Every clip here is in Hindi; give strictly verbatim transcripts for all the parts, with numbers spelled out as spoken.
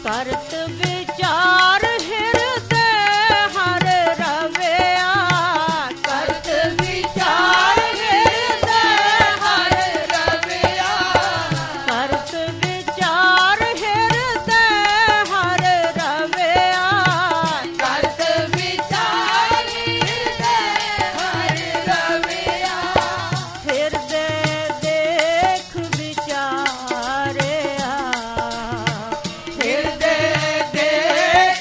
करत विचार हृदय हर रवैया करत विचार हृदय हर रवैया करत विचार हृदय हर रवैया करत विचार हृदय हर रवैया हृदय देख विचारिया हृदय देख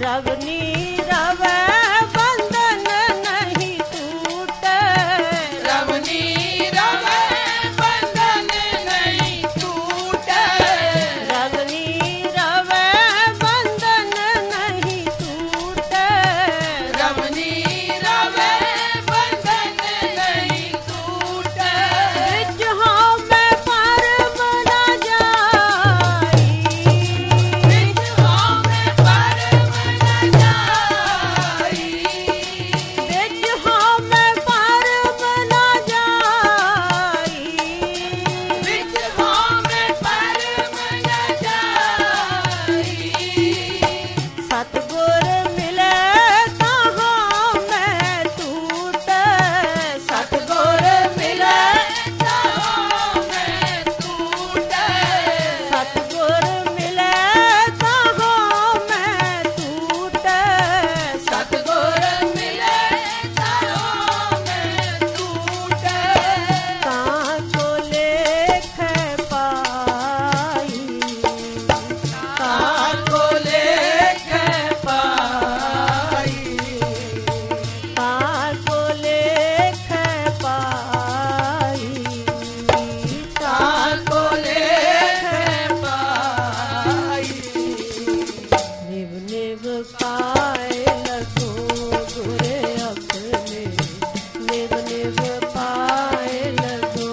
रवनी रवे बंधन नहीं टूटे, रवनी रवे बंधन नहीं टूटे, रवनी रवे बंधन नहीं टूटे, रवनी रवे बंधन नहीं टूटे, बिच हाँ मैं पार बना जाई, बिच हाँ मैं पार बना जाई, बिच हाँ मैं पार बना जाई, बिच हाँ मैं पार बना जाई, सतगुर मिले कहाँ मैं टूटे, सतगुर मिले कहाँ मैं टूटे, सतगुर मिले कहाँ मैं टूटे, सतगुर मिले कहाँ मैं टूटे, कहाँ को लेख पाई, कहाँ को लेख पाई, कहाँ को लेख पाई, कहाँ को लेख पाई, निभ निभ पाए लगो गुरे अपने, निभ निभ पाए लगो,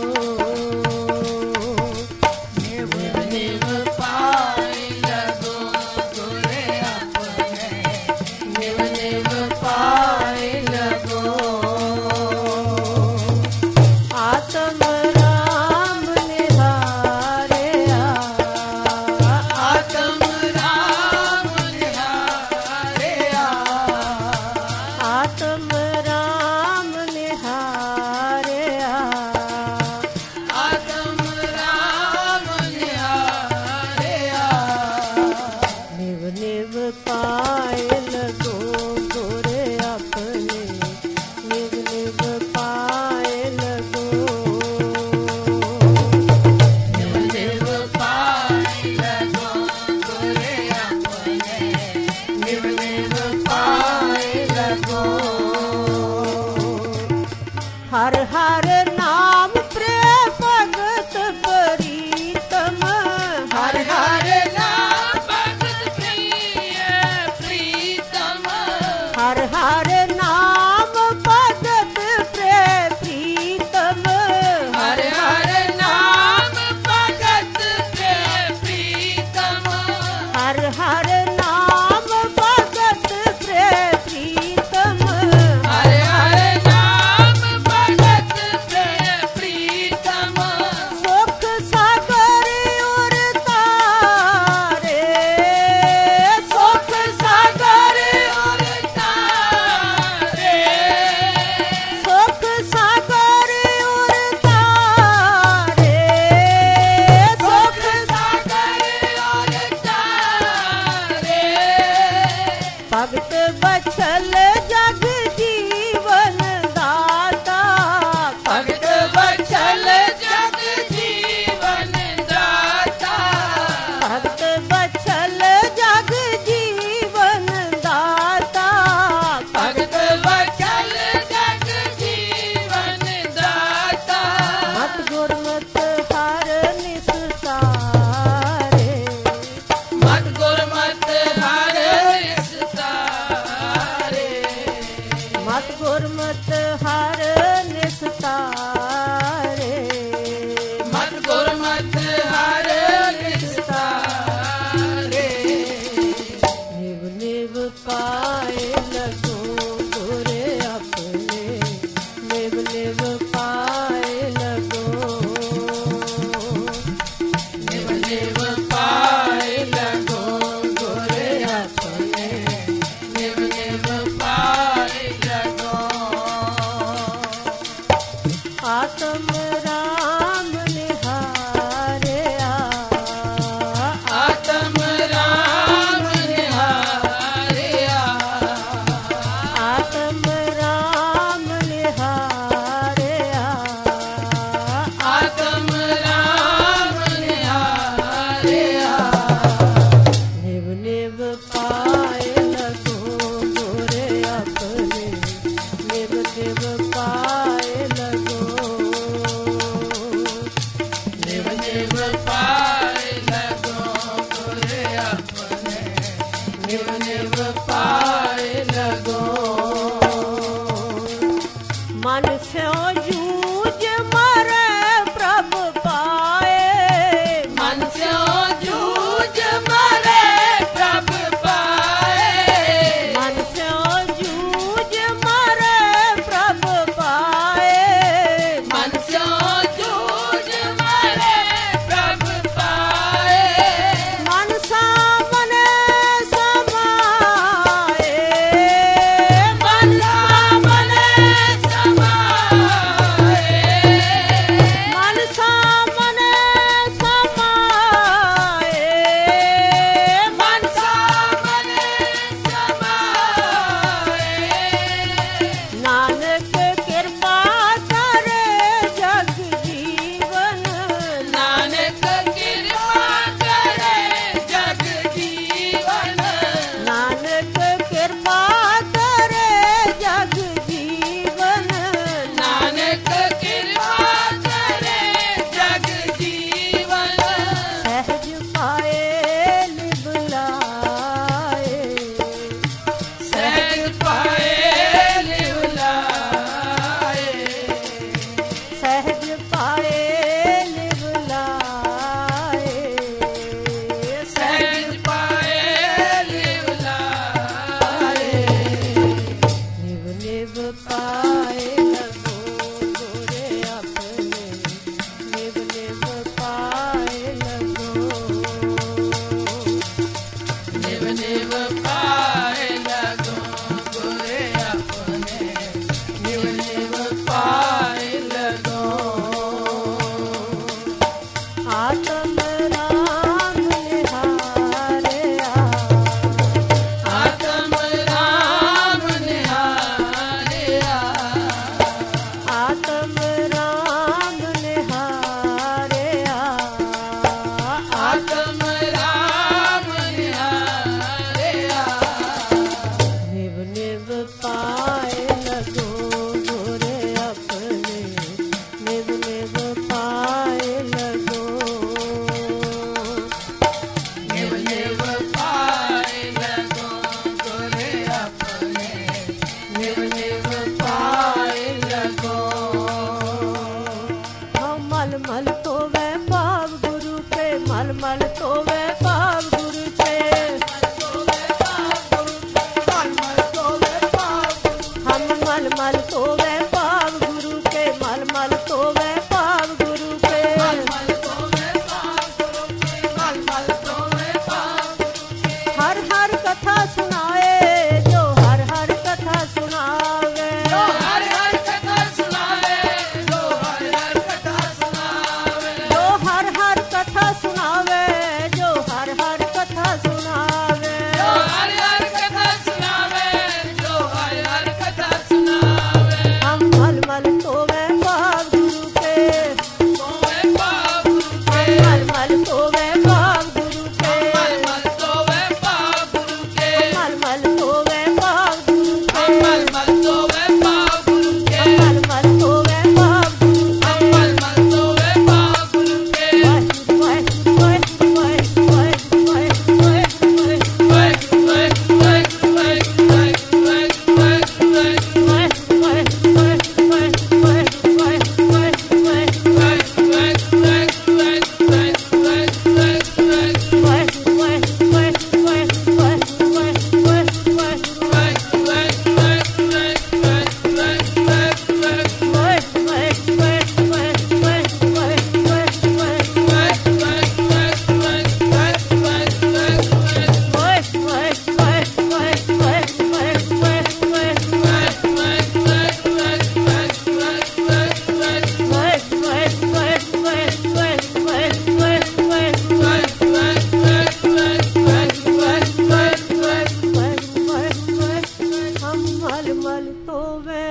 निभ निभ पाए लगो गुरे अपने, निभ निभ पाए लगो, आत्म राम निहारे आ, आत्म राम निहारे आ, आत्म राम निहारे आ, आत्म राम निहारे आ, निभ निभ पाए लगो गोरे अपने, निभ निभ पाए लगो, निभ निभ पाए लगो गुरे अपने, निभ निभ पाए लगो, हर हर नाम प्रेम भगत प्रीतम, हर हर नाम भगत प्रिय प्रीतम, हर हर नाम भगत प्रेम प्रीतम, हर हर नाम भगत प्रिय प्रीतम, हर हर नाम भगत प्रेम प्रीतम, हर हर नाम भगत प्रिय प्रीतम, सुख सागर उर तारे, सुख सागर और तारे, सुख सागर उर तारे, सुख सागर और तारे, भगत बछल जग जीवन दाता, भगत बचल जग जीवन दाता, भगत बछल जग जीवन दाता, भगत बचल जग जीवन दाता, मत गुरमत हर निस्तारे, मत गुरमत हर निस्तारे,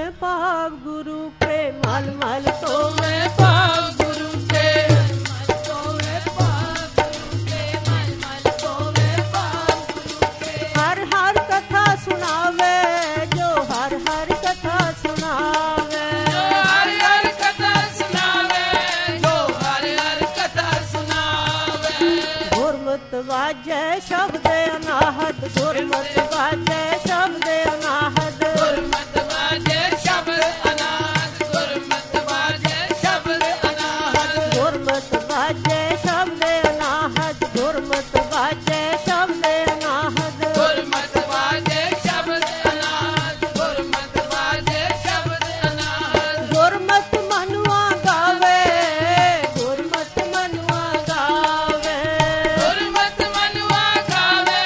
पाव गुरु के मल मल तोवे पाव गुरु के मल तोवे पाव गुरु के मल मल तोवे पाव गुरु के हर हर कथा सुनावे जो हर हर कथा सुनावे जो हर हर कथा सुनावे जो हर हर कथा सुनावे गुरमत वाजै शब्द अनाहत गुरमत वाजै शब्द अनाहत गुरमत वाजे शब्द अनाहत गुरमत वाजे शब्द अनाहत गुरमत वाजै शब्द अनाहत गुरमत वाजै शब्द अनाहत गुरमत वाजे शब्द अनाहत गुरमत वाजे शब्द अनाहत गुरमत मनुआ गावे गुरमत मनुआ गावे गुरमत मनवा गावे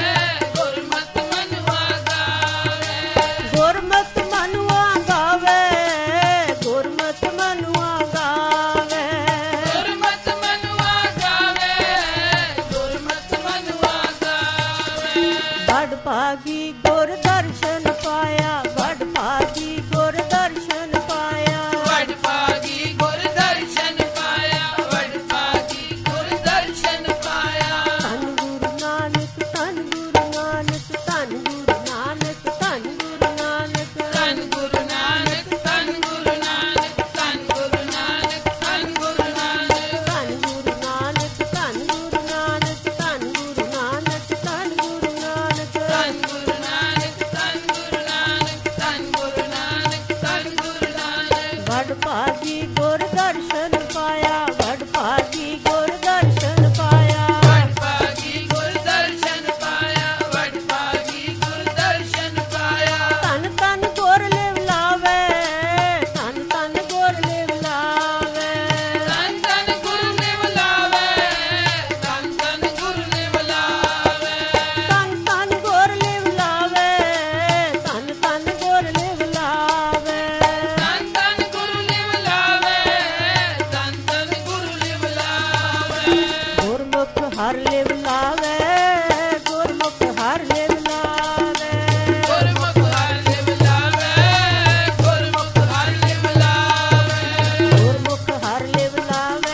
गुरमत मनवा गावे गुरमत मनुआ गावे गुरमत मनुआ गावे गुरमत मनवा गावे गुरमत मनवा गावे बड़ भागी गुर दर्शन पाया बड़ भागी गुर दर्शन पाया वड पागी गुर दर्शन पाया वड पागी गुर दर्शन पाया धन गुरु नानक धन गुरु नानक धन गुरु नानक धन गुरु नानक धन गुरु नानक धन गुरु नानक धन गुरु नानक धन गुरु नानक धन गुरु नानक धन गुरु नानक धन गुरु नानक धन गुरु नानक धन गुरु नानक धन गुरु नानक धन गुरु नानक धन गुरु नानक बड़ भागी गुर दर्शन पाया बड़ भागी गुर दर्शन पाया वड पागी गुर दर्शन पाया वड पागी गुर दर्शन पाया तन तन गुर लिव लावे तन तन गुर लिव लावे तन तन गुरु ने बुलावे तन तन गुरु ने बुलावे तन तन गुर लिव लावे तन तन गुर लिव लावे तन तन गुरु ने बुलावे तन तन गुरु ने बुलावे गुरमुख हर लिव लावे गुरमुख हर लिव लावे गुरमुख हर ने बुलावे गुरमुख हर ने बुलावे गुरमुख हर लिव लावे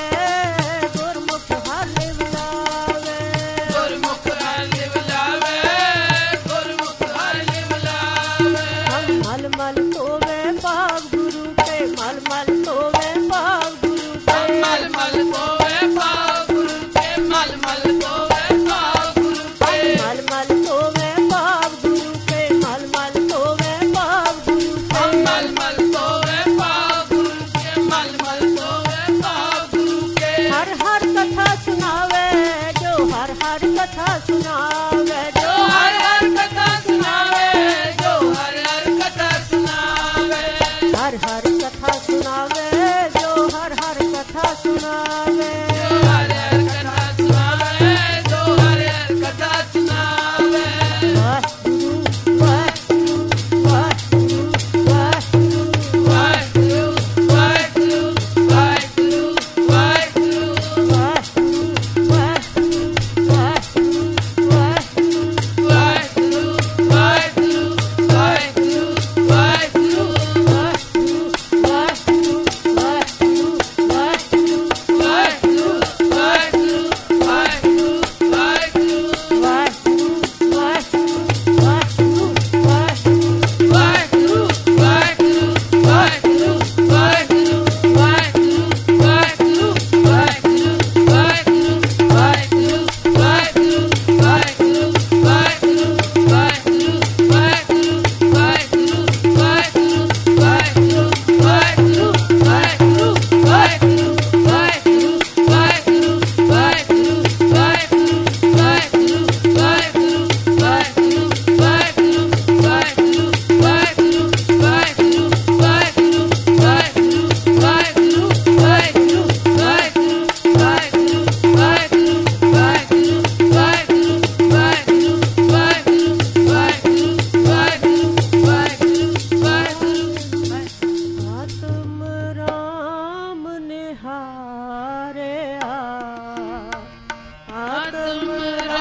गुरमुख हर लिव लावे गुरमुख हर ने बुलावे गुरमुख हर ने बुलावे हम मल मल तोवे पाव गुरु के मल मल तोवे पाव गुरु के मल मल तोवे पाव गुरु के मल मल तोवे पाव गुरु के मल मल तोवे पाव गुरु के मल मल तोवे पाव गुरु के मल मल तोवे पाव गुरु के मल मल तोवे पाव गुरु के हर हर कथा सुनावे जो हर हर कथा सुनावे जो हर हर कथा सुनावे जो हर हर कथा सुनावे हर हर कथा सुनावे जो हर हर कथा सुनावे जो हर हर कथा सुनावे जो हर हर कथा सुनावे वाहिगुरु वाहिगुरु वाहिगुरु वाहिगुरु वाहिगुरु वाहिगुरु वाहिगुरु वाहिगुरु वाहिगुरु वाहिगुरु वाहिगुरु वाहिगुरु वाहिगुरु वाहिगुरु वाहिगुरु वाहिगुरु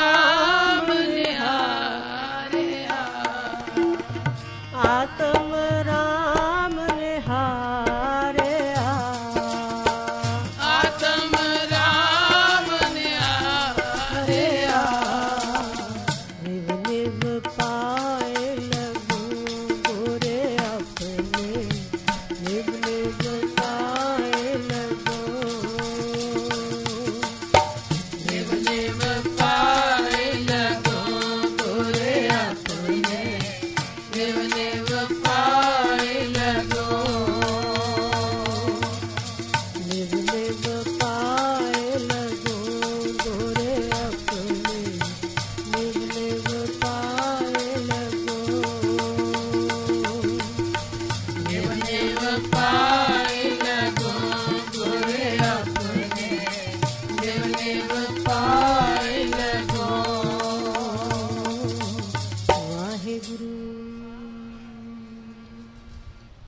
आत्म